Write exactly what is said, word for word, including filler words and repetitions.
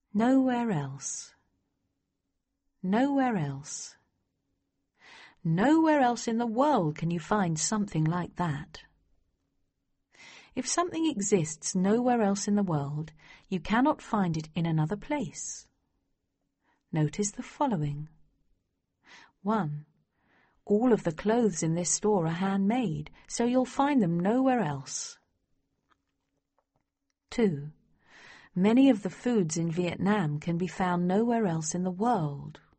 Nowhere else. Nowhere else. Nowhere else in the world can you find something like that. If something exists nowhere else in the world, you cannot find it in another place. Notice the following. One. All of the clothes in this store are handmade, so you'll find them nowhere else. Two. Many of the foods in Vietnam can be found nowhere else in the world.